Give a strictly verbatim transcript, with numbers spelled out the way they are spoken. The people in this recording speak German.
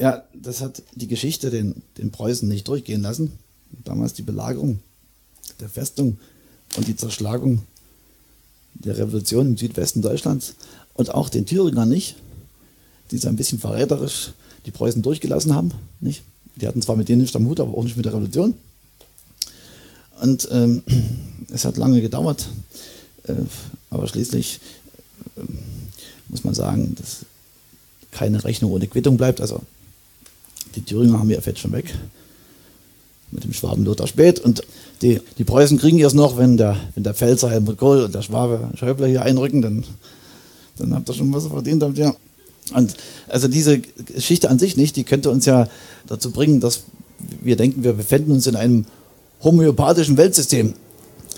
Ja, das hat die Geschichte den, den Preußen nicht durchgehen lassen. Damals die Belagerung der Festung und die Zerschlagung der Revolution im Südwesten Deutschlands und auch den Thüringern nicht, die so ein bisschen verräterisch die Preußen durchgelassen haben. Nicht? Die hatten zwar mit denen nicht am Hut, aber auch nicht mit der Revolution. Und ähm, es hat lange gedauert, äh, aber schließlich äh, muss man sagen, dass keine Rechnung ohne Quittung bleibt. Also die Thüringer haben ihr Fett schon weg mit dem Schwaben Lothar Späth und die, die Preußen kriegen erst noch, wenn der, wenn der Pfälzer Helmut Kohl und der Schwabe Schäuble hier einrücken, dann, dann habt ihr schon was verdient. Habt ihr. Und also diese Geschichte an sich nicht, die könnte uns ja dazu bringen, dass wir denken, wir befinden uns in einem homöopathischen Weltsystem.